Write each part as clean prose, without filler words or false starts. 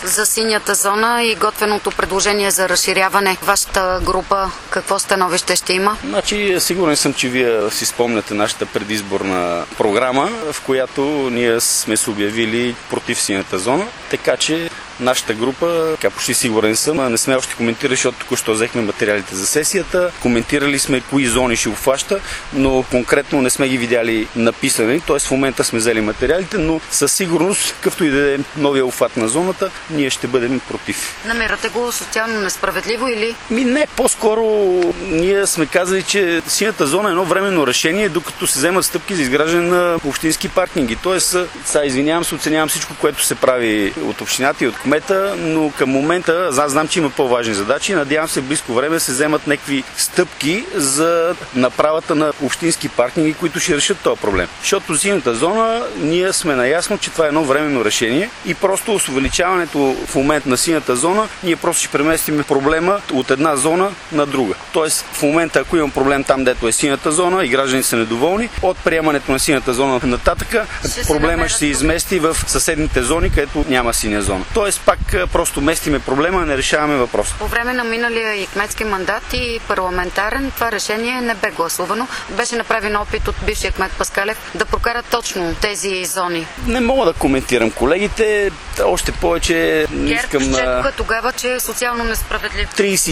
За синята зона и готвеното предложение за разширяване, вашата група какво становище ще има? Значи, сигурен съм, че вие си спомняте нашата предизборна програма, в която ние сме се обявили против синята зона, така че нашата група, почти сигурен съм, не сме още коментирали, защото току-що взехме материалите за сесията. Коментирали сме кои зони ще обхваща, но конкретно не сме ги видяли написани. Т.е. в момента сме взели материалите, но със сигурност, какъвто и да е новия обхват на зоната, ние ще бъдем против. Намирате го социално несправедливо или? Не, по-скоро ние сме казали, че синята зона е едно временно решение, докато се вземат стъпки за изграждане на общински паркинги. Тоест, извинявам се, оценявам всичко, което се прави от общината и от кмета, но към момента аз знам, че има по-важни задачи. Надявам се в близко време да се вземат някакви стъпки за направата на общински паркинги, които ще решат този проблем. Защото синята зона, ние сме наясно, че това е едно временно решение и просто с увеличаването в момент на синята зона, ние просто ще преместим проблема от една зона на друга. Тоест, в момента, ако имам проблем там, дето е синята зона и гражданите са недоволни, от приемането на синята зона нататъка, проблема ще се измести в съседните зони, където няма синя зона. Тоест, пак просто местиме проблема, не решаваме въпроса. По време на миналия и кметски мандат и парламентарен това решение не бе гласувано. Беше направен опит от бившия кмет Паскалев да прокарат точно тези зони. Не мога да коментирам колегите, още повече не искам... Герб тогава, че е социално несправедливо.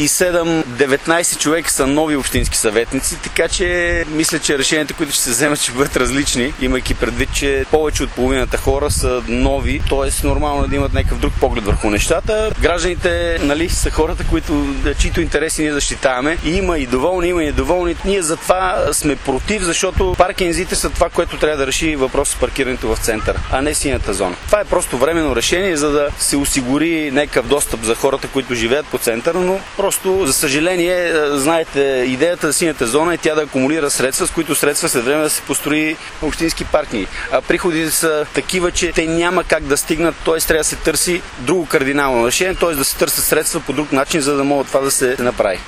37-19 човека са нови общински съветници, така че мисля, че решенията, които ще се вземат, ще бъдат различни, имайки предвид, че повече от половината хора са нови, т.е. нормално да имат някакъв друг поглед върху нещата. Гражданите, са хората, чието интереси ние защитаваме. И има и доволни, има и недоволни. Ние затова сме против, защото паркинзите са това, което трябва да реши въпрос с паркирането в центъра, а не синята зона. Това е просто временно решение, за да се осигури някакъв достъп за хората, които живеят по центъра, но просто, за съжаление, знаете, идеята за синята зона е тя да акумулира средства, с които средства след време да се построи общински паркинги. А приходите са такива, че те няма как да стигнат, т.е. трябва да се търси друго кардинално решение, т.е. да се търсят средства по друг начин, за да могат това да се направи.